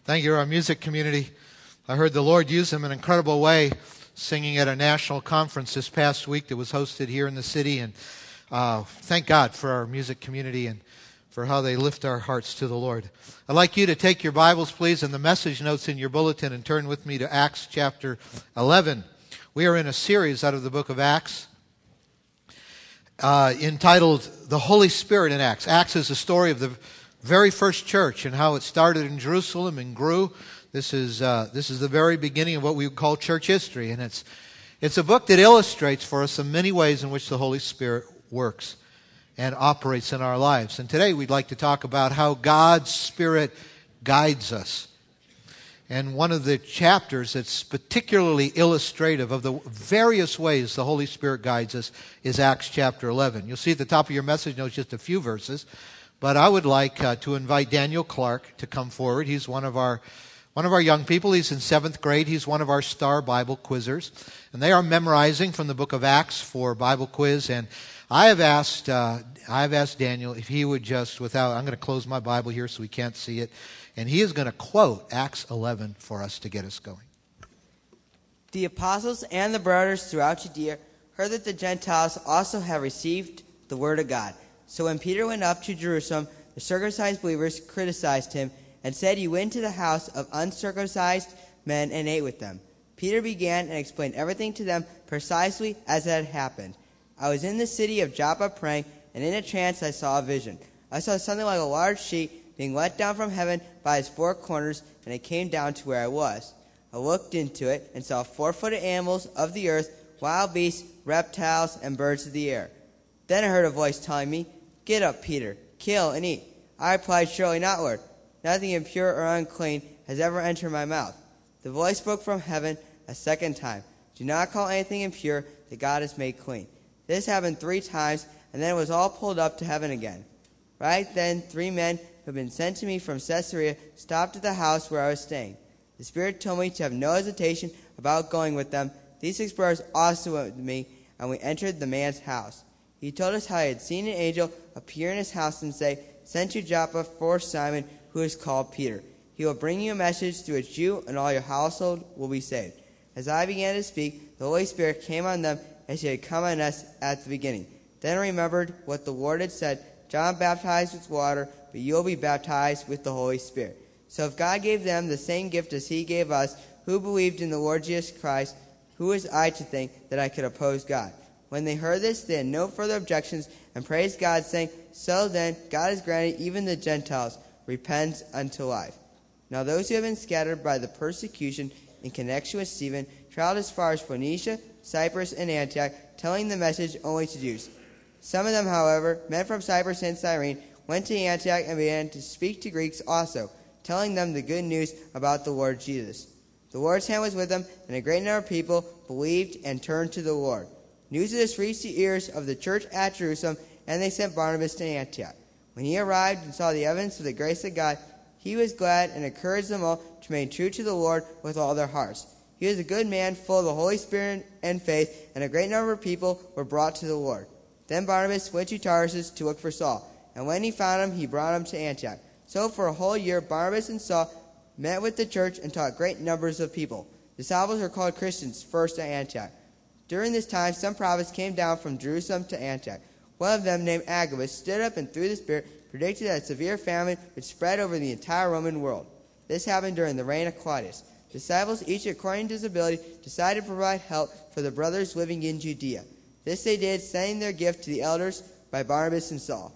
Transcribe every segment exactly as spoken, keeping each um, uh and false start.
Thank you, our music community. I heard the Lord use them in an incredible way, singing at a national conference this past week that was hosted here in the city. And uh, thank God for our music community and for how they lift our hearts to the Lord. I'd like you to take your Bibles, please, and the message notes in your bulletin and turn with me to Acts chapter eleven. We are in a series out of the book of Acts uh, entitled The Holy Spirit in Acts. Acts is the story of the very first church and how it started in Jerusalem and grew. This is uh, this is the very beginning of what we would call church history, and it's it's a book that illustrates for us the many ways in which the Holy Spirit works and operates in our lives. And today we'd like to talk about how God's Spirit guides us. And one of the chapters that's particularly illustrative of the various ways the Holy Spirit guides us is Acts chapter eleven. You'll see at the top of your message notes just a few verses. But I would like uh, to invite Daniel Clark to come forward. He's one of our one of our young people. He's in seventh grade. He's one of our star Bible quizzers. And they are memorizing from the book of Acts for Bible quiz. And I have asked uh, I have asked Daniel if he would just, without, I'm going to close my Bible here so we can't see it. And he is going to quote Acts eleven for us to get us going. The apostles and the brothers throughout Judea heard that the Gentiles also have received the word of God. So when Peter went up to Jerusalem, the circumcised believers criticized him and said he went to the house of uncircumcised men and ate with them. Peter began and explained everything to them precisely as it had happened. I was in the city of Joppa praying, and in a trance I saw a vision. I saw something like a large sheet being let down from heaven by its four corners, and it came down to where I was. I looked into it and saw four-footed animals of the earth, wild beasts, reptiles, and birds of the air. Then I heard a voice telling me, "Get up, Peter, kill and eat." I replied, "Surely not, Lord. Nothing impure or unclean has ever entered my mouth." The voice spoke from heaven a second time, "Do not call anything impure that God has made clean." This happened three times, and then it was all pulled up to heaven again. Right then, three men who had been sent to me from Caesarea stopped at the house where I was staying. The Spirit told me to have no hesitation about going with them. These six brothers also went with me, and we entered the man's house. He told us how he had seen an angel appear in his house and say, "Send to Joppa for Simon, who is called Peter. He will bring you a message through which you and all your household will be saved." As I began to speak, the Holy Spirit came on them as he had come on us at the beginning. Then I remembered what the Lord had said, "John baptized with water, but you will be baptized with the Holy Spirit." So if God gave them the same gift as he gave us, who believed in the Lord Jesus Christ, who was I to think that I could oppose God? When they heard this, they had no further objections and praised God, saying, "So then, God has granted even the Gentiles repentance unto life." Now those who have been scattered by the persecution in connection with Stephen traveled as far as Phoenicia, Cyprus, and Antioch, telling the message only to Jews. Some of them, however, men from Cyprus and Cyrene, went to Antioch and began to speak to Greeks also, telling them the good news about the Lord Jesus. The Lord's hand was with them, and a great number of people believed and turned to the Lord. News of this reached the ears of the church at Jerusalem, and they sent Barnabas to Antioch. When he arrived and saw the evidence of the grace of God, he was glad and encouraged them all to remain true to the Lord with all their hearts. He was a good man, full of the Holy Spirit and faith, and a great number of people were brought to the Lord. Then Barnabas went to Tarsus to look for Saul, and when he found him, he brought him to Antioch. So for a whole year, Barnabas and Saul met with the church and taught great numbers of people. Disciples were called Christians first at Antioch. During this time, some prophets came down from Jerusalem to Antioch. One of them, named Agabus, stood up and through the Spirit predicted that a severe famine would spread over the entire Roman world. This happened during the reign of Claudius. Disciples, each according to his ability, decided to provide help for the brothers living in Judea. This they did, sending their gift to the elders by Barnabas and Saul.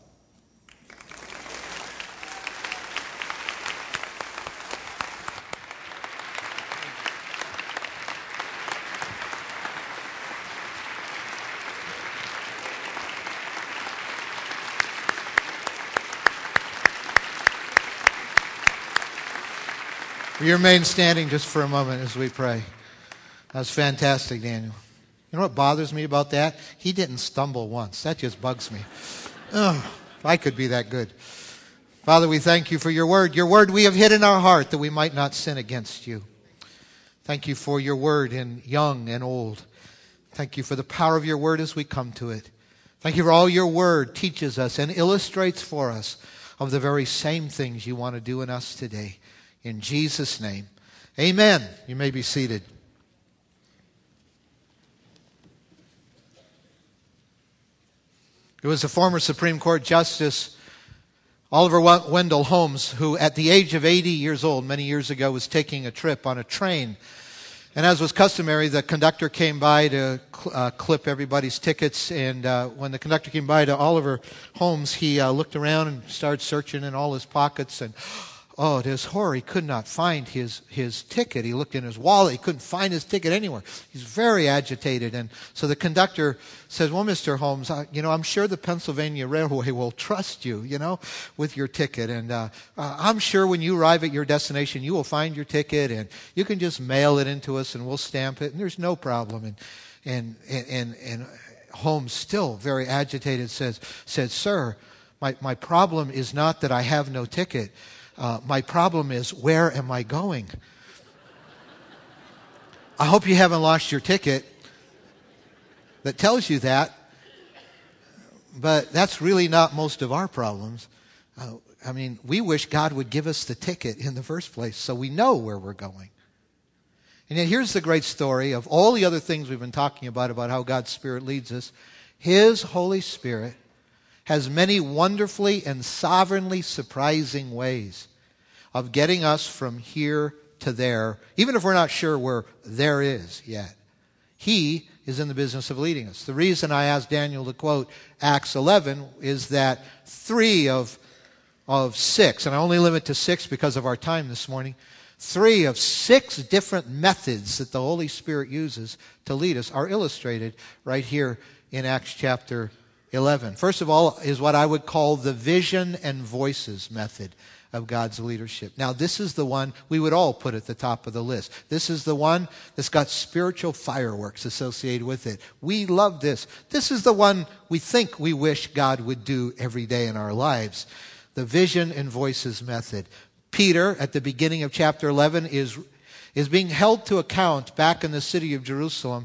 You remain standing just for a moment as we pray. That's fantastic, Daniel. You know what bothers me about that? He didn't stumble once. That just bugs me. Oh, if I could be that good. Father, we thank you for your word. Your word we have hid in our heart that we might not sin against you. Thank you for your word in young and old. Thank you for the power of your word as we come to it. Thank you for all your word teaches us and illustrates for us of the very same things you want to do in us today. in Jesus' name. Amen. You may be seated. It was the former Supreme Court Justice Oliver Wendell Holmes who, at the age of eighty years old, many years ago, was taking a trip on a train. And as was customary, the conductor came by to uh, clip everybody's tickets. And uh, when the conductor came by to Oliver Holmes, he uh, looked around and started searching in all his pockets. And oh, to his horror, he could not find his, his ticket. He looked in his wallet. He couldn't find his ticket anywhere. He's very agitated. And so the conductor says, well, Mister Holmes, uh, you know, I'm sure the Pennsylvania Railway will trust you, you know, with your ticket. And uh, uh, I'm sure when you arrive at your destination, you will find your ticket and you can just mail it into us and we'll stamp it. And there's no problem. And, and, and, and, and Holmes, still very agitated, says, said, sir, my, my problem is not that I have no ticket. Uh, my problem is, where am I going? I hope you haven't lost your ticket that tells you that, but that's really not most of our problems. Uh, I mean, we wish God would give us the ticket in the first place so we know where we're going. And yet here's the great story of all the other things we've been talking about, about how God's Spirit leads us. His Holy Spirit has many wonderfully and sovereignly surprising ways of getting us from here to there, even if we're not sure where there is yet. He is in the business of leading us. The reason I asked Daniel to quote Acts eleven is that three of, of six, and I only limit to six because of our time this morning, three of six different methods that the Holy Spirit uses to lead us are illustrated right here in Acts chapter eleven. First of all is what I would call the vision and voices method of God's leadership. Now, this is the one we would all put at the top of the list. This is the one that's got spiritual fireworks associated with it. We love this. This is the one we think we wish God would do every day in our lives. The vision and voices method. Peter, at the beginning of chapter eleven, is, is being held to account back in the city of Jerusalem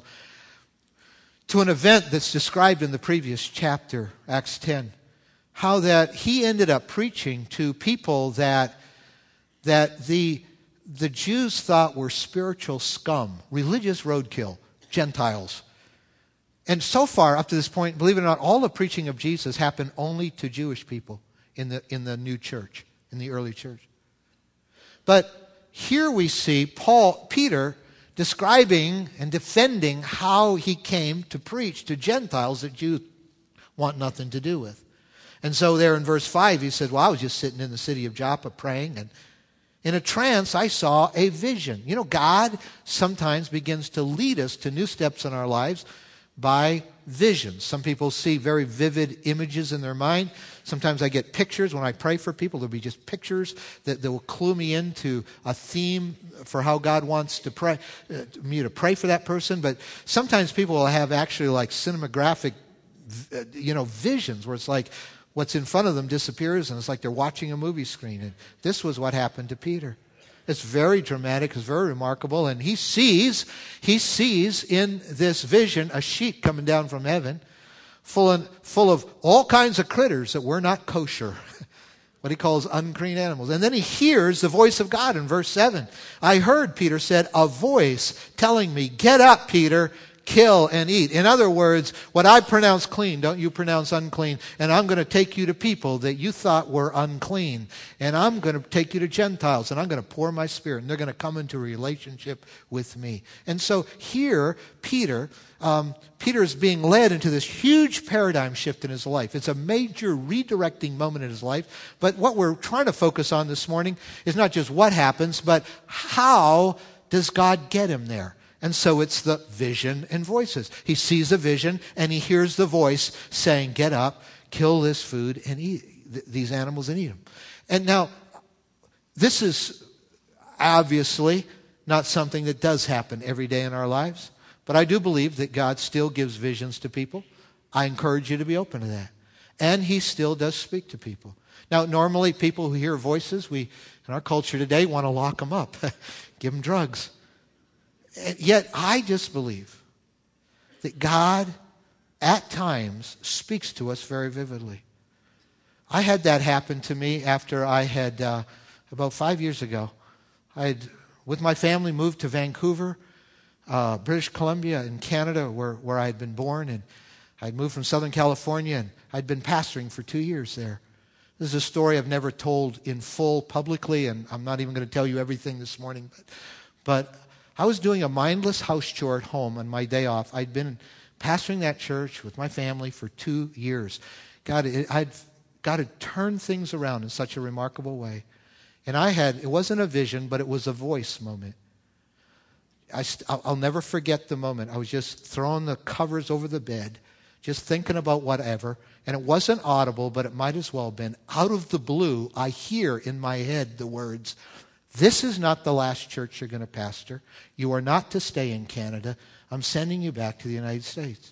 to an event that's described in the previous chapter, Acts ten. How that he ended up preaching to people that, that the, the Jews thought were spiritual scum, religious roadkill, Gentiles. And so far, up to this point, believe it or not, all the preaching of Jesus happened only to Jewish people in the, in the new church, in the early church. But here we see Paul, Peter, describing and defending how he came to preach to Gentiles that Jews want nothing to do with. And so there in verse five, he said, well, I was just sitting in the city of Joppa praying, and in a trance I saw a vision. You know, God sometimes begins to lead us to new steps in our lives by visions. Some people see very vivid images in their mind. Sometimes I get pictures when I pray for people. There'll be just pictures that, that will clue me into a theme for how God wants to pray, uh, me to pray for that person. But sometimes people will have actually like cinematographic, uh, you know, visions where it's like what's in front of them disappears and it's like they're watching a movie screen. And this was what happened to Peter. It's very dramatic. It's very remarkable. And he sees, he sees in this vision a sheet coming down from heaven full of, full of all kinds of critters that were not kosher. What he calls unclean animals. And then he hears the voice of God in verse seven. I heard, Peter said, a voice telling me, get up, Peter, kill and eat. In other words, what I pronounce clean, don't you pronounce unclean. And I'm going to take you to people that you thought were unclean. And I'm going to take you to Gentiles. And I'm going to pour my Spirit. And they're going to come into a relationship with me. And so here, Peter, um, Peter is being led into this huge paradigm shift in his life. It's a major redirecting moment in his life. But what we're trying to focus on this morning is not just what happens, but how does God get him there? And so it's the vision and voices. He sees a vision and he hears the voice saying, get up, kill this food and eat th- these animals and eat them. And now, this is obviously not something that does happen every day in our lives. But I do believe that God still gives visions to people. I encourage you to be open to that. And he still does speak to people. Now, normally people who hear voices, we, in our culture today, want to lock them up, give them drugs. And yet, I just believe that God, at times, speaks to us very vividly. I had that happen to me after I had, uh, about five years ago, I'd, with my family, moved to Vancouver, uh, British Columbia in Canada, where, where I had been born. And I'd moved from Southern California, and I'd been pastoring for two years there. This is a story I've never told in full publicly, and I'm not even going to tell you everything this morning. But, but I was doing a mindless house chore at home on my day off. I'd been pastoring that church with my family for two years. God, it, I'd got to turn things around in such a remarkable way. And I had, it wasn't a vision, but it was a voice moment. I, I'll never forget the moment. I was just throwing the covers over the bed, just thinking about whatever. And it wasn't audible, but it might as well have been. Out of the blue, I hear in my head the words, "This is not the last church you're going to pastor. You are not to stay in Canada. I'm sending you back to the United States."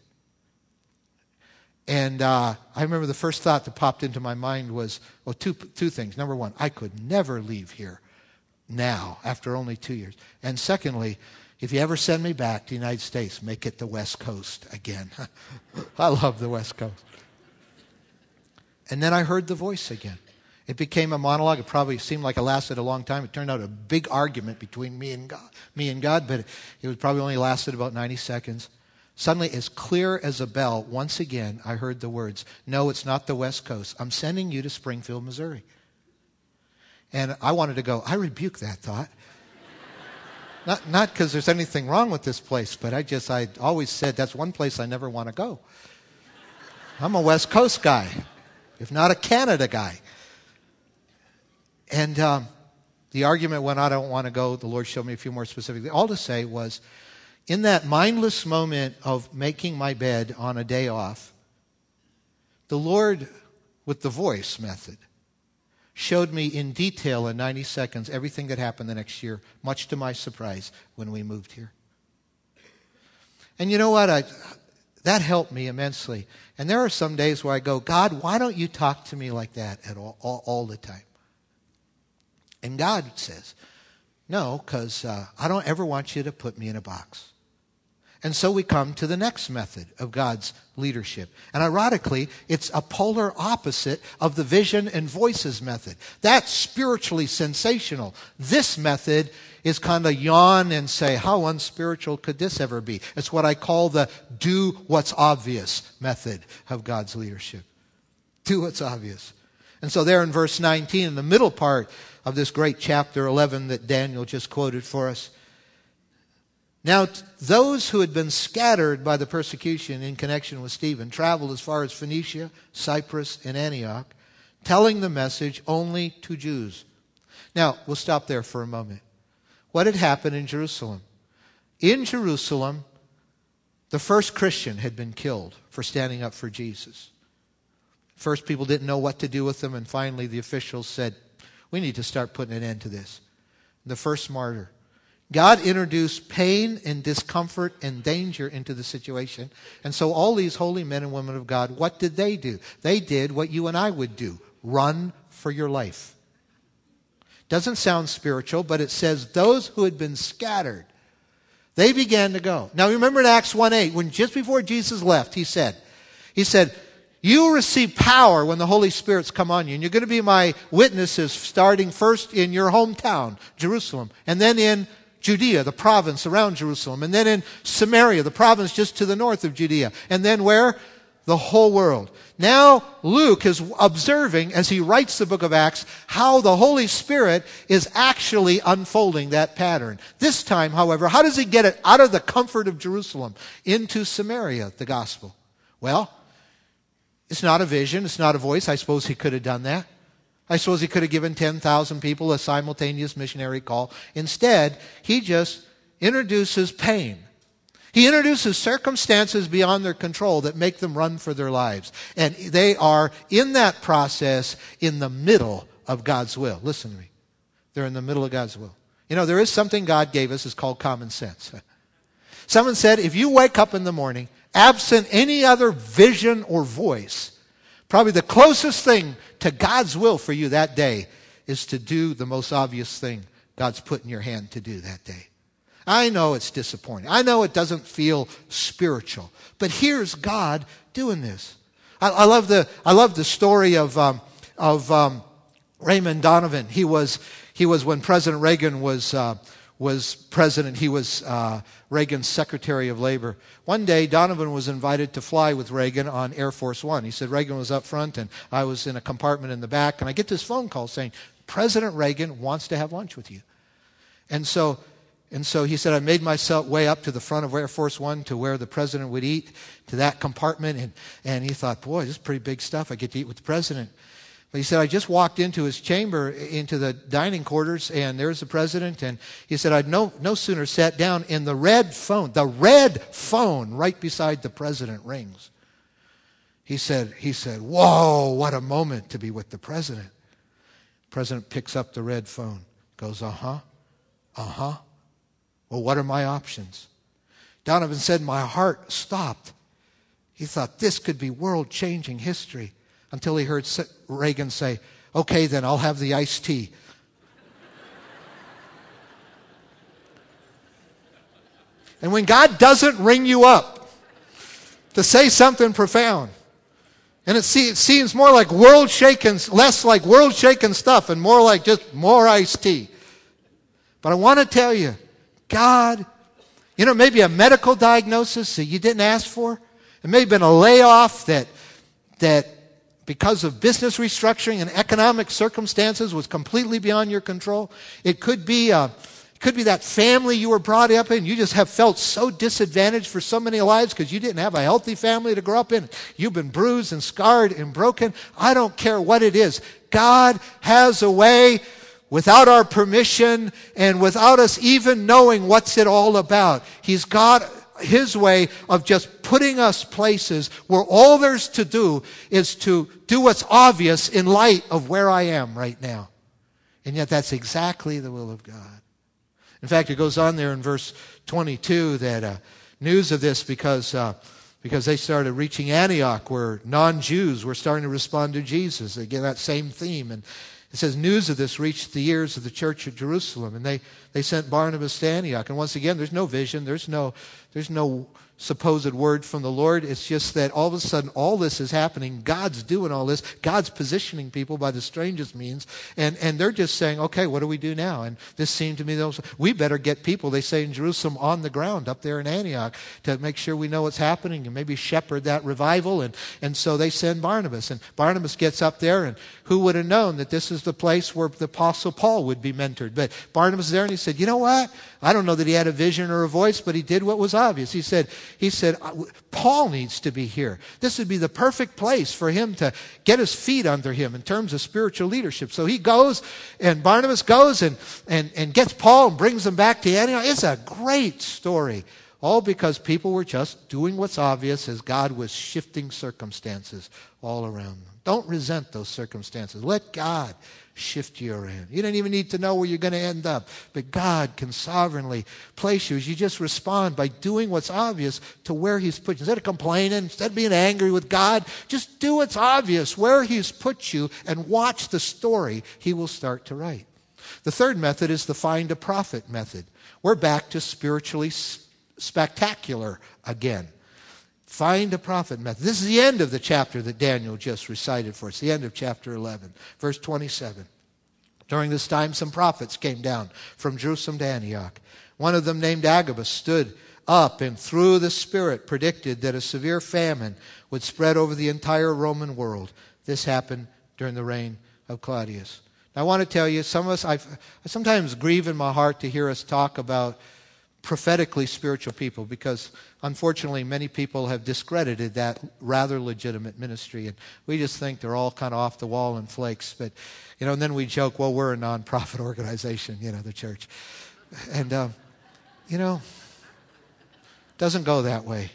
And uh, I remember the first thought that popped into my mind was, well, two, two things. Number one, I could never leave here now after only two years. And secondly, if you ever send me back to the United States, make it the West Coast again. I love the West Coast. And then I heard the voice again. It became a monologue. It probably seemed like it lasted a long time. It turned out a big argument between me and God, me and God, but it was probably only lasted about ninety seconds. Suddenly, as clear as a bell, once again, I heard the words, "No, it's not the West Coast. I'm sending you to Springfield, Missouri." And I wanted to go, I rebuke that thought. Not not because there's anything wrong with this place, but I just, I always said that's one place I never want to go. I'm a West Coast guy, if not a Canada guy. And um, the argument when I don't want to go, the Lord showed me a few more specifically. All to say was, in that mindless moment of making my bed on a day off, the Lord, with the voice method, showed me in detail in ninety seconds everything that happened the next year, much to my surprise when we moved here. And you know what? I, that helped me immensely. And there are some days where I go, "God, why don't you talk to me like that at all, all, all the time?" And God says, "No, because uh, I don't ever want you to put me in a box." And so we come to the next method of God's leadership. And ironically, it's a polar opposite of the vision and voices method. That's spiritually sensational. This method is kind of yawn and say, how unspiritual could this ever be? It's what I call the do what's obvious method of God's leadership. Do what's obvious. And so there in verse nineteen, in the middle part of this great chapter eleven that Daniel just quoted for us, now, those who had been scattered by the persecution in connection with Stephen traveled as far as Phoenicia, Cyprus, and Antioch, telling the message only to Jews. Now, we'll stop there for a moment. What had happened in Jerusalem? In Jerusalem, the first Christian had been killed for standing up for Jesus. First, people didn't know what to do with them, and finally the officials said, we need to start putting an end to this. The first martyr. God introduced pain and discomfort and danger into the situation. And so all these holy men and women of God, what did they do? They did what you and I would do. Run for your life. Doesn't sound spiritual, but it says those who had been scattered, they began to go. Now remember in Acts one eight, when just before Jesus left, he said, he said, you will receive power when the Holy Spirit's come on you. And you're going to be my witnesses starting first in your hometown, Jerusalem, and then in Judea, the province around Jerusalem, and then in Samaria, the province just to the north of Judea, and then where? The whole world. Now Luke is observing, as he writes the book of Acts, how the Holy Spirit is actually unfolding that pattern. This time, however, how does he get it out of the comfort of Jerusalem into Samaria, the gospel? Well, it's not a vision, it's not a voice. I suppose he could have done that. I suppose he could have given ten thousand people a simultaneous missionary call. Instead, he just introduces pain. He introduces circumstances beyond their control that make them run for their lives. And they are, in that process, in the middle of God's will. Listen to me. They're in the middle of God's will. You know, there is something God gave us. It's called common sense. Someone said, if you wake up in the morning, absent any other vision or voice, probably the closest thing to God's will for you that day is to do the most obvious thing God's put in your hand to do that day. I know it's disappointing. I know it doesn't feel spiritual. But here's God doing this. I, I love the I love the story of um, of um, Raymond Donovan. He was He was, when President Reagan was uh, was president, he was uh, Reagan's Secretary of Labor. One day, Donovan was invited to fly with Reagan on Air Force One. He said Reagan was up front, and I was in a compartment in the back, and I get this phone call saying, President Reagan wants to have lunch with you. And so and so he said, I made myself way up to the front of Air Force One to where the president would eat, to that compartment, and, and he thought, boy, this is pretty big stuff. I get to eat with the president. But he said, I just walked into his chamber, into the dining quarters, and there's the president. And he said, I'd no, no sooner sat down, and the red phone, the red phone right beside the president rings. He said, he said, whoa, what a moment to be with the president. The president picks up the red phone, goes, uh-huh, uh-huh. Well, what are my options? Donovan said, my heart stopped. He thought this could be world-changing history. Until he heard Reagan say, okay, then I'll have the iced tea. And when God doesn't ring you up to say something profound, and it, see, it seems more like world-shaking, less like world-shaking stuff and more like just more iced tea. But I want to tell you, God, you know, maybe a medical diagnosis that you didn't ask for. It may have been a layoff that that because of business restructuring and economic circumstances was completely beyond your control. It could be uh, it could be that family you were brought up in. You just have felt so disadvantaged for so many lives because you didn't have a healthy family to grow up in. You've been bruised and scarred and broken. I don't care what it is. God has a way without our permission and without us even knowing what's it all about. He's got His way of just putting us places where all there's to do is to do what's obvious in light of where I am right now. And yet that's exactly the will of God. In fact, it goes on there in verse twenty-two that uh, news of this because uh, because they started reaching Antioch where non-Jews were starting to respond to Jesus. Again, that same theme. And it says, news of this reached the ears of the church at Jerusalem, and they, they sent Barnabas to Antioch. And once again, there's no vision, there's no, there's no supposed word from the Lord. It's just that all of a sudden, all this is happening. God's doing all this. God's positioning people by the strangest means. And, and they're just saying, okay, what do we do now? And this seemed to me, those, we better get people, they say in Jerusalem, on the ground up there in Antioch to make sure we know what's happening and maybe shepherd that revival. And, and so they send Barnabas. And Barnabas gets up there, and who would have known that this is the place where the Apostle Paul would be mentored? But Barnabas is there, and he said, you know what? I don't know that he had a vision or a voice, but he did what was obvious. He said, he said, Paul needs to be here. This would be the perfect place for him to get his feet under him in terms of spiritual leadership. So he goes, and Barnabas goes and, and, and gets Paul and brings him back to Antioch. It's a great story. All because people were just doing what's obvious as God was shifting circumstances all around them. Don't resent those circumstances. Let God shift you around. You don't even need to know where you're going to end up. But God can sovereignly place you as you just respond by doing what's obvious to where He's put you. Instead of complaining, instead of being angry with God, just do what's obvious where He's put you and watch the story He will start to write. The third method is the find a prophet method. We're back to spiritually spectacular again. Find a prophet method. This is the end of the chapter that Daniel just recited for us, the end of chapter eleven, verse twenty-seven. During this time, some prophets came down from Jerusalem to Antioch. One of them, named Agabus, stood up and through the Spirit predicted that a severe famine would spread over the entire Roman world. This happened during the reign of Claudius. Now, I want to tell you, some of us, I've, I sometimes grieve in my heart to hear us talk about prophetically spiritual people, because unfortunately many people have discredited that rather legitimate ministry, and we just think they're all kind of off the wall and flakes. But you know, and then we joke, well, we're a non-profit organization, you know, the church, and um, you know, it doesn't go that way.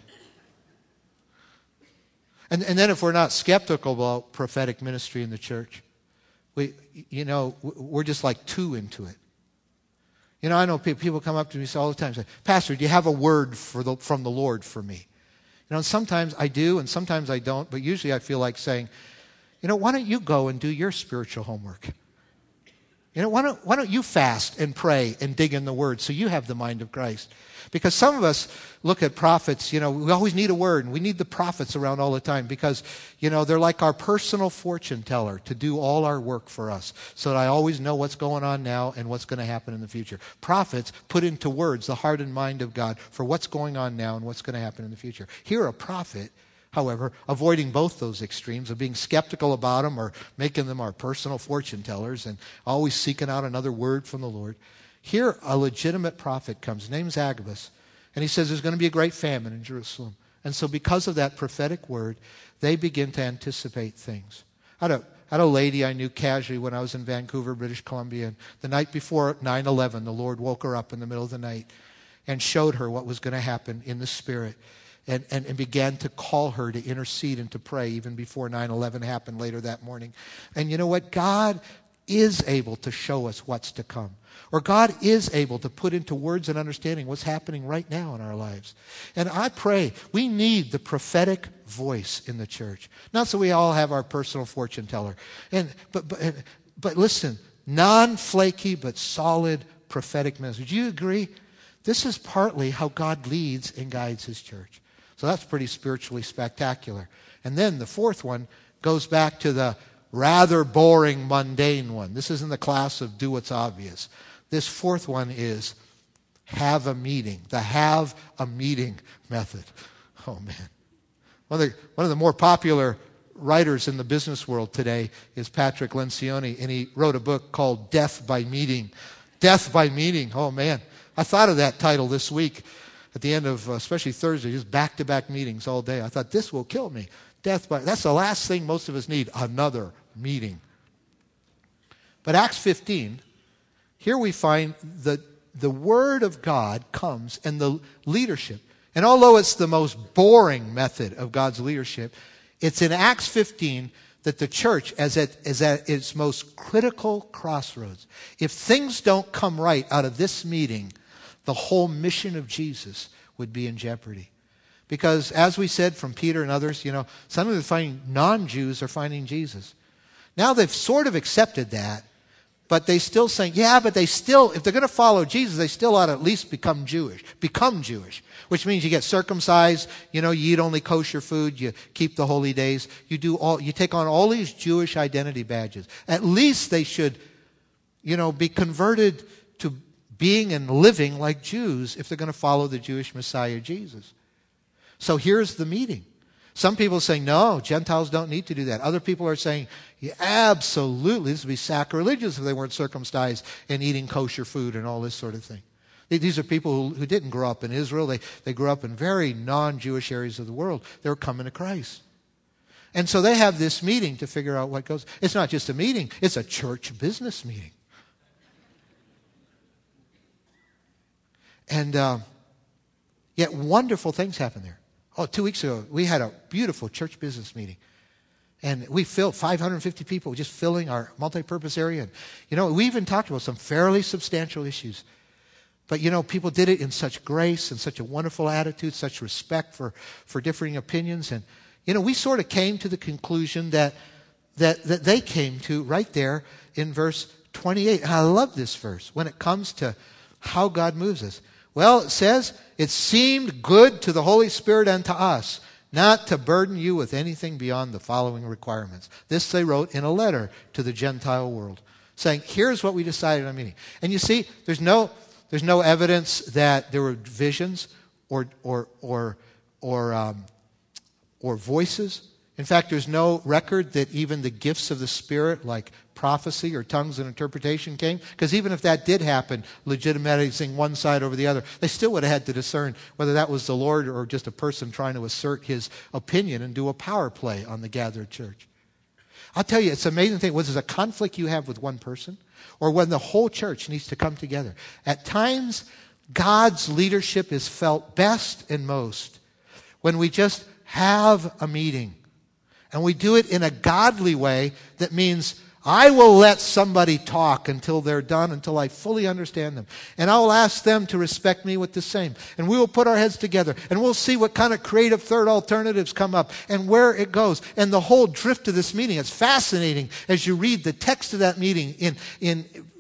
And and then if we're not skeptical about prophetic ministry in the church, we you know we're just like too into it. You know, I know people come up to me all the time and say, Pastor, do you have a word for the, from the Lord for me? You know, and sometimes I do and sometimes I don't, but usually I feel like saying, you know, why don't you go and do your spiritual homework? You know, why don't, why don't you fast and pray and dig in the Word so you have the mind of Christ? Because some of us look at prophets, you know, we always need a word, and we need the prophets around all the time because, you know, they're like our personal fortune teller to do all our work for us so that I always know what's going on now and what's going to happen in the future. Prophets put into words the heart and mind of God for what's going on now and what's going to happen in the future. Here, a prophet, however, avoiding both those extremes of being skeptical about them or making them our personal fortune tellers and always seeking out another word from the Lord. Here, a legitimate prophet comes. His name's Agabus. And he says there's going to be a great famine in Jerusalem. And so because of that prophetic word, they begin to anticipate things. I had a, I had a lady I knew casually when I was in Vancouver, British Columbia. And the night before nine eleven, the Lord woke her up in the middle of the night and showed her what was going to happen in the Spirit. And, and, and began to call her to intercede and to pray even before nine eleven happened later that morning. And you know what? God is able to show us what's to come. Or God is able to put into words and understanding what's happening right now in our lives. And I pray we need the prophetic voice in the church. Not so we all have our personal fortune teller. And but but, but listen, non-flaky but solid prophetic message. Do you agree? This is partly how God leads and guides his church. So that's pretty spiritually spectacular. And then the fourth one goes back to the rather boring, mundane one. This is in the class of do what's obvious. This fourth one is have a meeting, the have a meeting method. Oh, man. One of the, one of the more popular writers in the business world today is Patrick Lencioni, and he wrote a book called Death by Meeting. Death by Meeting. Oh, man. I thought of that title this week at the end of, uh, especially Thursday, just back-to-back meetings all day. I thought, this will kill me. Death by, that's the last thing most of us need, another meeting. But Acts fifteen, here we find that the Word of God comes and the leadership. And although it's the most boring method of God's leadership, it's in Acts fifteen that the church is at, is at its most critical crossroads. If things don't come right out of this meeting, the whole mission of Jesus would be in jeopardy. Because as we said from Peter and others, you know, suddenly they're finding non-Jews are finding Jesus. Now they've sort of accepted that, but they still saying, yeah, but they still, if they're going to follow Jesus, they still ought to at least become Jewish. Become Jewish, which means you get circumcised, you know, you eat only kosher food, you keep the holy days, you do all, you take on all these Jewish identity badges. At least they should, you know, be converted to being and living like Jews if they're going to follow the Jewish Messiah, Jesus. So here's the meeting. Some people are saying, no, Gentiles don't need to do that. Other people are saying, yeah, absolutely, this would be sacrilegious if they weren't circumcised and eating kosher food and all this sort of thing. These are people who, who didn't grow up in Israel. They, they grew up in very non-Jewish areas of the world. They were coming to Christ. And so they have this meeting to figure out what goes. It's not just a meeting. It's a church business meeting. And uh, yet wonderful things happen there. Oh, two weeks ago, we had a beautiful church business meeting. And we filled five hundred fifty people just filling our multi-purpose area. And, you know, we even talked about some fairly substantial issues. But, you know, people did it in such grace and such a wonderful attitude, such respect for, for differing opinions. And, you know, we sort of came to the conclusion that, that, that they came to right there in verse twenty-eight. And I love this verse when it comes to how God moves us. Well, it says, it seemed good to the Holy Spirit and to us not to burden you with anything beyond the following requirements. This they wrote in a letter to the Gentile world, saying, here's what we decided on meeting. And you see, there's no, there's no evidence that there were visions or, or, or, or, um, or voices. In fact, there's no record that even the gifts of the Spirit, like prophecy or tongues and interpretation, came. Because even if that did happen, legitimizing one side over the other, they still would have had to discern whether that was the Lord or just a person trying to assert his opinion and do a power play on the gathered church. I'll tell you, it's an amazing thing. Whether there's a conflict you have with one person or when the whole church needs to come together. At times, God's leadership is felt best and most when we just have a meeting. And we do it in a godly way that means I will let somebody talk until they're done, until I fully understand them. And I will ask them to respect me with the same. And we will put our heads together and we'll see what kind of creative third alternatives come up and where it goes. And the whole drift of this meeting, it's fascinating as you read the text of that meeting in, in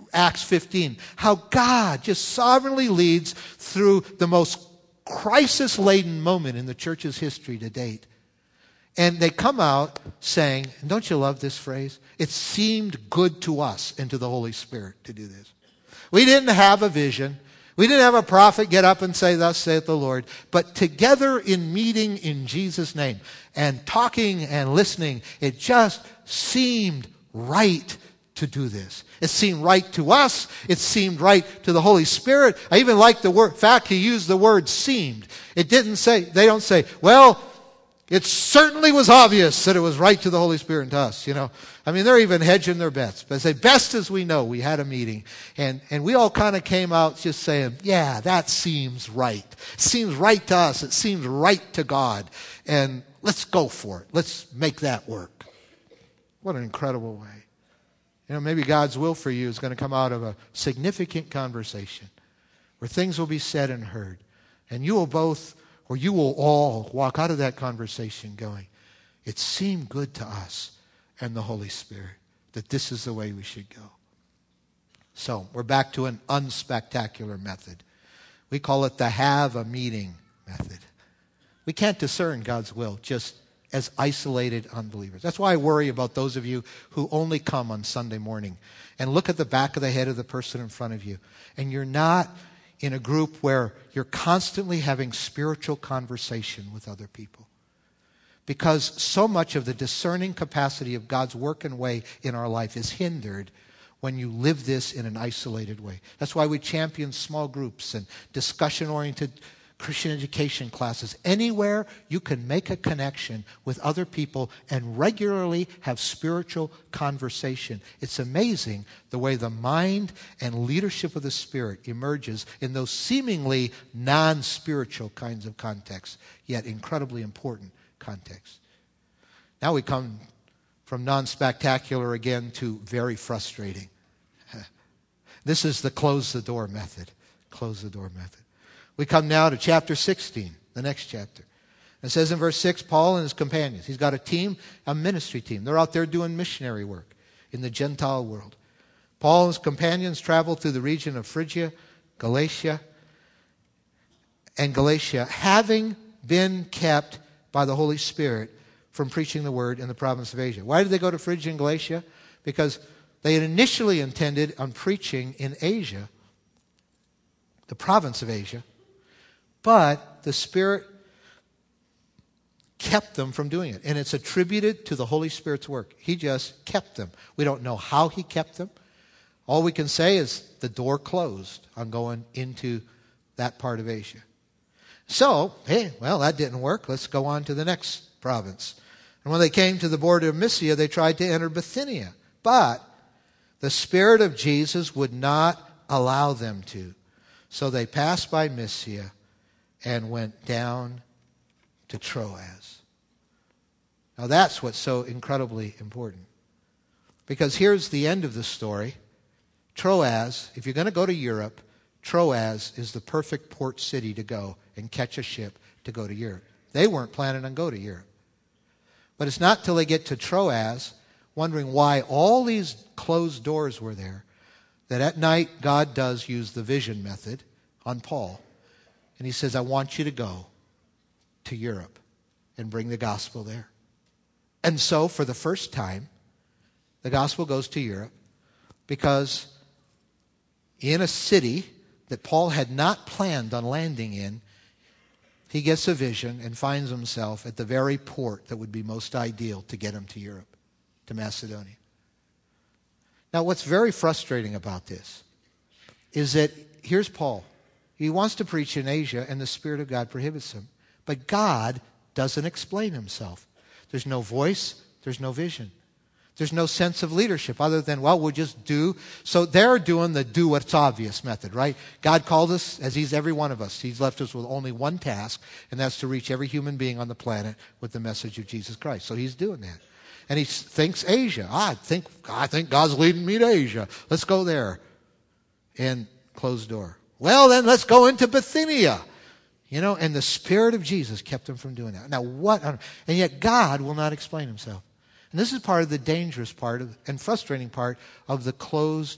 Acts fifteen, how God just sovereignly leads through the most crisis-laden moment in the church's history to date. And they come out saying, and don't you love this phrase? It seemed good to us and to the Holy Spirit to do this. We didn't have a vision. We didn't have a prophet get up and say, thus saith the Lord. But together in meeting in Jesus' name and talking and listening, it just seemed right to do this. It seemed right to us. It seemed right to the Holy Spirit. I even like the word, in fact, he used the word seemed. It didn't say, they don't say, well, it certainly was obvious that it was right to the Holy Spirit and to us, you know. I mean, they're even hedging their bets. But they say, best as we know, we had a meeting. And, and we all kind of came out just saying, yeah, that seems right. It seems right to us. It seems right to God. And let's go for it. Let's make that work. What an incredible way. You know, maybe God's will for you is going to come out of a significant conversation where things will be said and heard. And you will both, or you will all walk out of that conversation going, it seemed good to us and the Holy Spirit that this is the way we should go. So we're back to an unspectacular method. We call it the have a meeting method. We can't discern God's will just as isolated unbelievers. That's why I worry about those of you who only come on Sunday morning and look at the back of the head of the person in front of you, and you're not in a group where you're constantly having spiritual conversation with other people. Because so much of the discerning capacity of God's work and way in our life is hindered when you live this in an isolated way. That's why we champion small groups and discussion-oriented Christian education classes. Anywhere you can make a connection with other people and regularly have spiritual conversation. It's amazing the way the mind and leadership of the Spirit emerges in those seemingly non-spiritual kinds of contexts, yet incredibly important contexts. Now we come from non-spectacular again to very frustrating. This is the close the door method. Close the door method. We come now to chapter sixteen, the next chapter. It says in verse six, Paul and his companions. He's got a team, a ministry team. They're out there doing missionary work in the Gentile world. Paul and his companions traveled through the region of Phrygia, Galatia, and Galatia, having been kept by the Holy Spirit from preaching the word in the province of Asia. Why did they go to Phrygia and Galatia? Because they had initially intended on preaching in Asia, the province of Asia, but the Spirit kept them from doing it. And it's attributed to the Holy Spirit's work. He just kept them. We don't know how he kept them. All we can say is the door closed on going into that part of Asia. So, hey, well, that didn't work. Let's go on to the next province. And when they came to the border of Mysia, they tried to enter Bithynia. But the Spirit of Jesus would not allow them to. So they passed by Mysia and went down to Troas. Now that's what's so incredibly important. Because here's the end of the story. Troas, if you're going to go to Europe, Troas is the perfect port city to go and catch a ship to go to Europe. They weren't planning on going to Europe. But it's not till they get to Troas, wondering why all these closed doors were there, that at night God does use the vision method on Paul. And he says, I want you to go to Europe and bring the gospel there. And so for the first time, the gospel goes to Europe because in a city that Paul had not planned on landing in, he gets a vision and finds himself at the very port that would be most ideal to get him to Europe, to Macedonia. Now, what's very frustrating about this is that here's Paul. He wants to preach in Asia, and the Spirit of God prohibits him. But God doesn't explain himself. There's no voice. There's no vision. There's no sense of leadership other than, well, we'll just do. So they're doing the do what's obvious method, right? God called us, as he's every one of us. He's left us with only one task, and that's to reach every human being on the planet with the message of Jesus Christ. So he's doing that. And he thinks Asia. Ah, I think, I think God's leading me to Asia. Let's go there. And closed door. Well, then let's go into Bithynia. You know, and the Spirit of Jesus kept him from doing that. Now, what? And yet God will not explain himself. And this is part of the dangerous part of, and frustrating part of the closed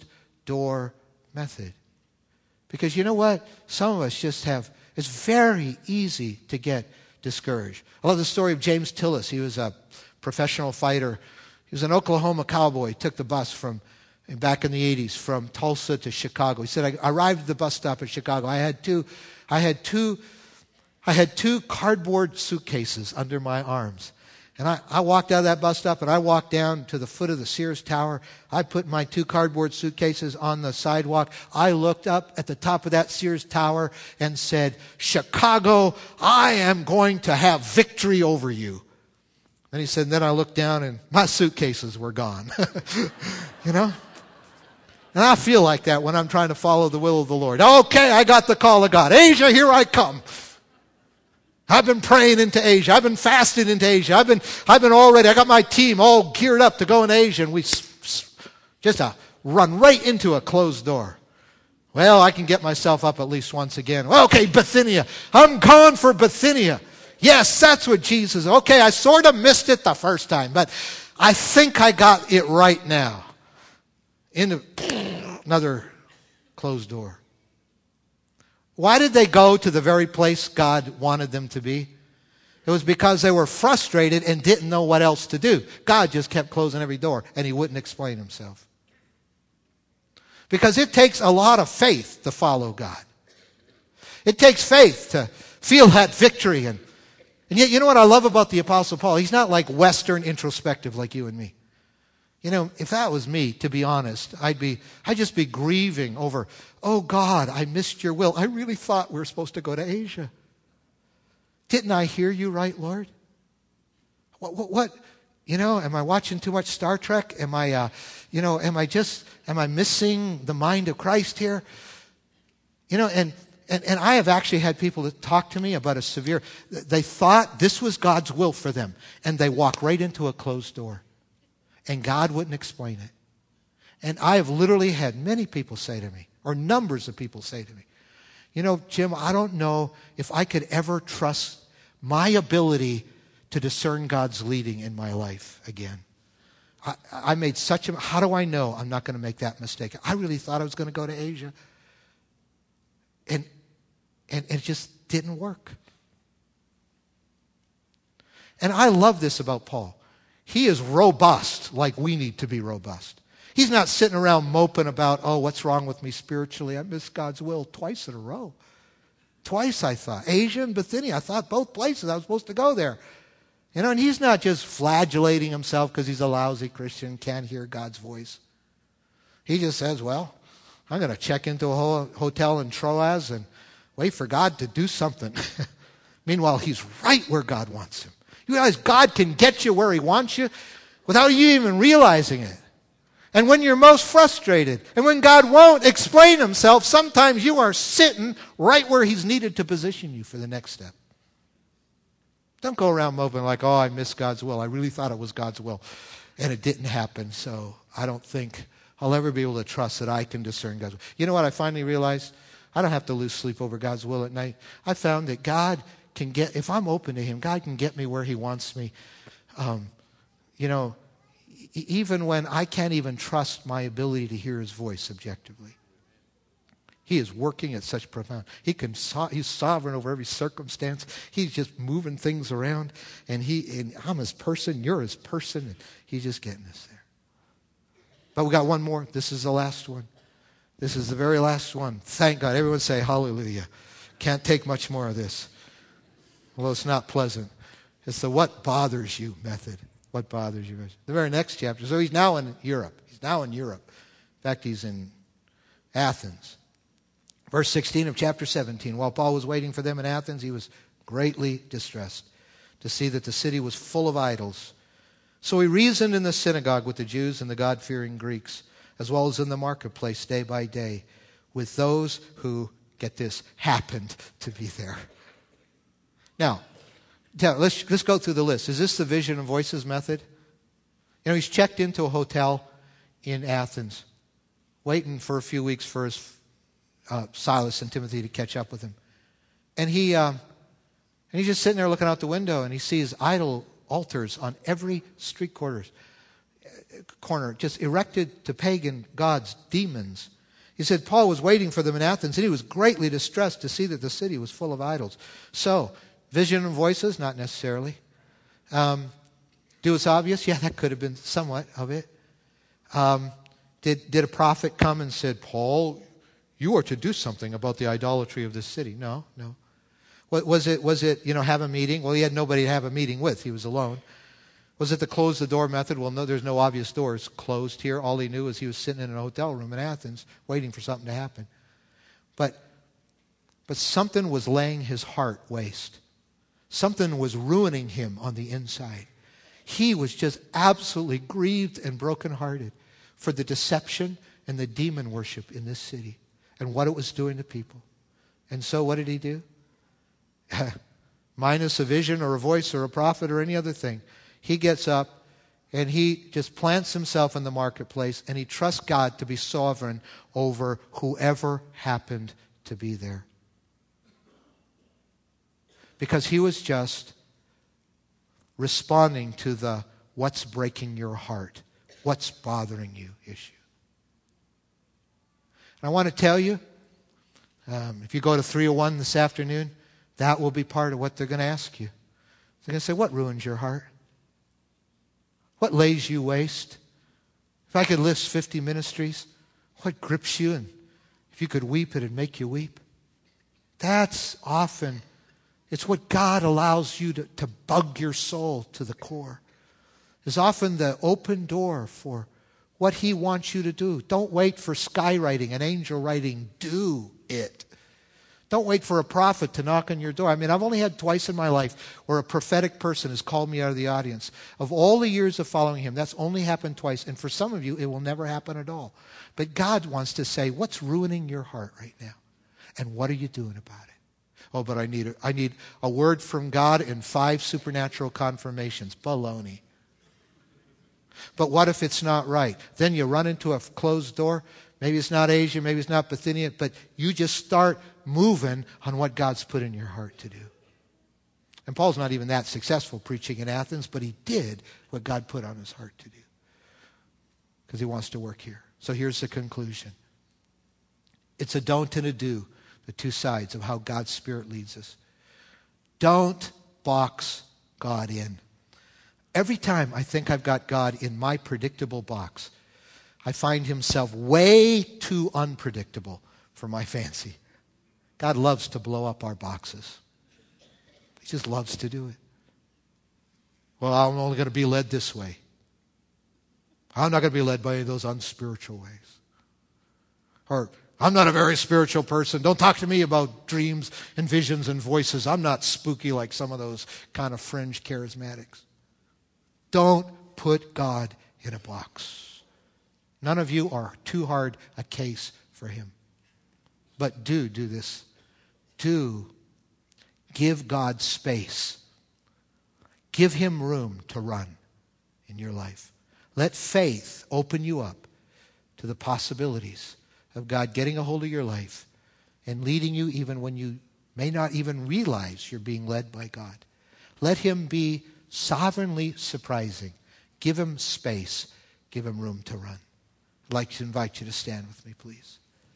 door method. Because you know what? Some of us just have, it's very easy to get discouraged. I love the story of James Tillis. He was a professional fighter. He was an Oklahoma cowboy. He took the bus from, back in the eighties, from Tulsa to Chicago. He said, I arrived at the bus stop in Chicago. I had two, I had two, I had two cardboard suitcases under my arms. And I, I walked out of that bus stop and I walked down to the foot of the Sears Tower. I put my two cardboard suitcases on the sidewalk. I looked up at the top of that Sears Tower and said, Chicago, I am going to have victory over you. And he said, and then I looked down and my suitcases were gone. You know? And I feel like that when I'm trying to follow the will of the Lord. Okay, I got the call of God. Asia, here I come. I've been praying into Asia. I've been fasting into Asia. I've been, I've been already, I got my team all geared up to go in Asia. And we just uh, run right into a closed door. Well, I can get myself up at least once again. Well, okay, Bithynia. I'm going for Bithynia. Yes, that's what Jesus, okay, I sort of missed it the first time, but I think I got it right now. Into another closed door. Why did they go to the very place God wanted them to be? It was because they were frustrated and didn't know what else to do. God just kept closing every door, and he wouldn't explain himself. Because it takes a lot of faith to follow God. It takes faith to feel that victory. And, and yet, you know what I love about the Apostle Paul? He's not like Western introspective like you and me. You know, if that was me, to be honest, I'd be, I'd just be grieving over, oh God, I missed your will. I really thought we were supposed to go to Asia. Didn't I hear you right, Lord? What, what, what you know, am I watching too much Star Trek? Am I, uh, you know, am I just, am I missing the mind of Christ here? You know, and, and, and I have actually had people that talk to me about a severe, they thought this was God's will for them, and they walk right into a closed door. And God wouldn't explain it. And I have literally had many people say to me, or numbers of people say to me, you know, Jim, I don't know if I could ever trust my ability to discern God's leading in my life again. I, I made such a, how do I know I'm not going to make that mistake? I really thought I was going to go to Asia. And, and, and it just didn't work. And I love this about Paul. He is robust like we need to be robust. He's not sitting around moping about, oh, what's wrong with me spiritually? I missed God's will twice in a row. Twice, I thought. Asia and Bithynia. I thought both places I was supposed to go there. You know, and he's not just flagellating himself because he's a lousy Christian, can't hear God's voice. He just says, well, I'm going to check into a whole hotel in Troas and wait for God to do something. Meanwhile, he's right where God wants him. You realize God can get you where he wants you without you even realizing it. And when you're most frustrated, and when God won't explain himself, sometimes you are sitting right where he's needed to position you for the next step. Don't go around moping like, oh, I missed God's will. I really thought it was God's will, and it didn't happen, so I don't think I'll ever be able to trust that I can discern God's will. You know what I finally realized? I don't have to lose sleep over God's will at night. I found that God can get, if I'm open to him, God can get me where he wants me. Um, you know, e- even when I can't even trust my ability to hear his voice objectively. He is working at such profound. He can. So, he's sovereign over every circumstance. He's just moving things around, and he. And I'm his person. You're his person, and he's just getting us there. But we got one more. This is the last one. This is the very last one. Thank God. Everyone say hallelujah. Can't take much more of this. Well, it's not pleasant. It's the what bothers you method. What bothers you? The very next chapter. So he's now in Europe. He's now in Europe. In fact, he's in Athens. Verse sixteen of chapter seventeen. While Paul was waiting for them in Athens, he was greatly distressed to see that the city was full of idols. So he reasoned in the synagogue with the Jews and the God-fearing Greeks, as well as in the marketplace day by day, with those who, get this, happened to be there. Now, let's, let's go through the list. Is this the Vision and Voices method? You know, he's checked into a hotel in Athens, waiting for a few weeks for his uh, Silas and Timothy to catch up with him. And he um, and he's just sitting there looking out the window, and he sees idol altars on every street corners, corner, just erected to pagan gods, demons. He said Paul was waiting for them in Athens, and he was greatly distressed to see that the city was full of idols. So, vision and voices, not necessarily. Um, do it's obvious? Yeah, that could have been somewhat of it. Um, did, did a prophet come and said, Paul, you are to do something about the idolatry of this city? No, no. What, was it, was it, you know, have a meeting? Well, he had nobody to have a meeting with. He was alone. Was it the close the door method? Well, no, there's no obvious doors closed here. All he knew is he was sitting in a hotel room in Athens waiting for something to happen. But, but something was laying his heart waste. Something was ruining him on the inside. He was just absolutely grieved and brokenhearted for the deception and the demon worship in this city and what it was doing to people. And so what did he do? Minus a vision or a voice or a prophet or any other thing, he gets up and he just plants himself in the marketplace and he trusts God to be sovereign over whoever happened to be there. Because he was just responding to the what's breaking your heart, what's bothering you issue. And I want to tell you, um, if you go to three oh one this afternoon, that will be part of what they're going to ask you. They're going to say, what ruins your heart? What lays you waste? If I could list fifty ministries, what grips you? And if you could weep, it'd make you weep. That's often, it's what God allows you to, to bug your soul to the core. It's often the open door for what he wants you to do. Don't wait for skywriting, an angel writing, do it. Don't wait for a prophet to knock on your door. I mean, I've only had twice in my life where a prophetic person has called me out of the audience. Of all the years of following him, that's only happened twice. And for some of you, it will never happen at all. But God wants to say, what's ruining your heart right now? And what are you doing about it? Oh, but I need a, I need a word from God and five supernatural confirmations. Baloney. But what if it's not right? Then you run into a closed door. Maybe it's not Asia, maybe it's not Bithynia, but you just start moving on what God's put in your heart to do. And Paul's not even that successful preaching in Athens, but he did what God put on his heart to do. Because he wants to work here. So here's the conclusion. It's a don't and a do, the two sides of how God's Spirit leads us. Don't box God in. Every time I think I've got God in my predictable box, I find himself way too unpredictable for my fancy. God loves to blow up our boxes. He just loves to do it. Well, I'm only going to be led this way. I'm not going to be led by any of those unspiritual ways. Or, I'm not a very spiritual person. Don't talk to me about dreams and visions and voices. I'm not spooky like some of those kind of fringe charismatics. Don't put God in a box. None of you are too hard a case for him. But do do this. Do give God space. Give him room to run in your life. Let faith open you up to the possibilities of God getting a hold of your life and leading you even when you may not even realize you're being led by God. Let him be sovereignly surprising. Give him space. Give him room to run. I'd like to invite you to stand with me, please.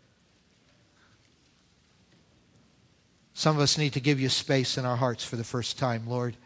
Some of us need to give you space in our hearts for the first time, Lord.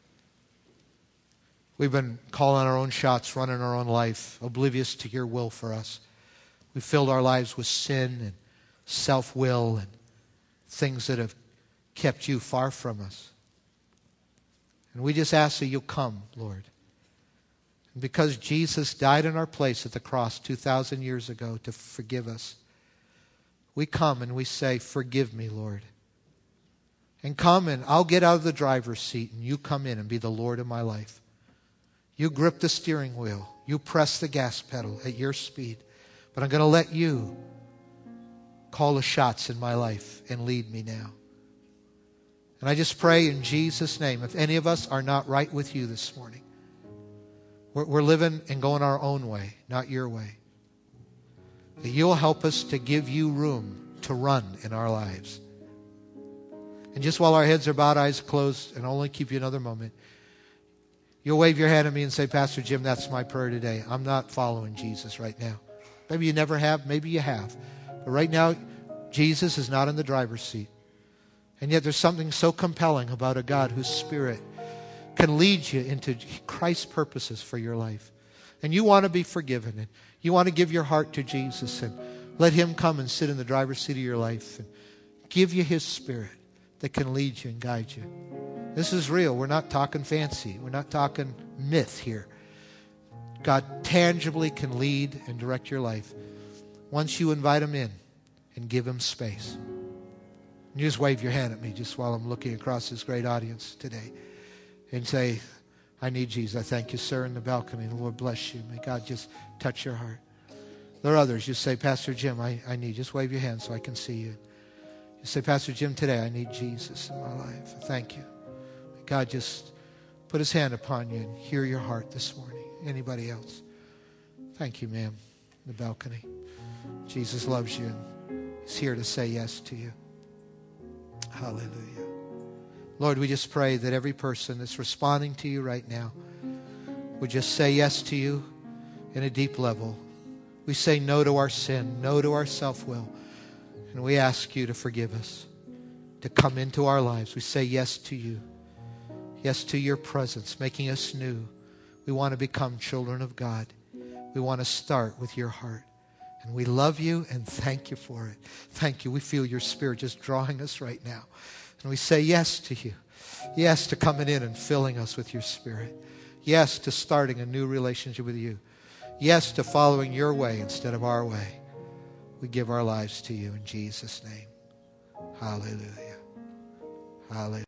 We've been calling our own shots, running our own life, oblivious to your will for us. We've filled our lives with sin and self-will and things that have kept you far from us. And we just ask that you'll come, Lord. And because Jesus died in our place at the cross two thousand years ago to forgive us, we come and we say, forgive me, Lord. And come and I'll get out of the driver's seat and you come in and be the Lord of my life. You grip the steering wheel. You press the gas pedal at your speed. But I'm going to let you call the shots in my life and lead me now. And I just pray in Jesus' name, if any of us are not right with you this morning, we're, we're living and going our own way, not your way, that you'll help us to give you room to run in our lives. And just while our heads are bowed, eyes closed, and I'll only keep you another moment, you'll wave your hand at me and say, Pastor Jim, that's my prayer today. I'm not following Jesus right now. Maybe you never have, maybe you have. But right now, Jesus is not in the driver's seat. And yet there's something so compelling about a God whose Spirit can lead you into Christ's purposes for your life. And you want to be forgiven. And you want to give your heart to Jesus and let Him come and sit in the driver's seat of your life and give you His Spirit that can lead you and guide you. This is real. We're not talking fancy. We're not talking myth here. God tangibly can lead and direct your life once you invite Him in and give Him space. You just wave your hand at me just while I'm looking across this great audience today and say, I need Jesus. I thank you, sir, in the balcony. The Lord bless you. May God just touch your heart. There are others. Just say, Pastor Jim, I, I need. Just wave your hand so I can see you. You say, Pastor Jim, today I need Jesus in my life. Thank you. May God just put His hand upon you and hear your heart this morning. Anybody else? Thank you, ma'am, in the balcony. Jesus loves you and He's here to say yes to you. Hallelujah. Lord, we just pray that every person that's responding to you right now would just say yes to you in a deep level. We say no to our sin, no to our self-will, and we ask you to forgive us, to come into our lives. We say yes to you, yes to your presence, making us new. We want to become children of God. We want to start with your heart. And we love you and thank you for it. Thank you. We feel your Spirit just drawing us right now. And we say yes to you. Yes to coming in and filling us with your Spirit. Yes to starting a new relationship with you. Yes to following your way instead of our way. We give our lives to you in Jesus' name. Hallelujah. Hallelujah.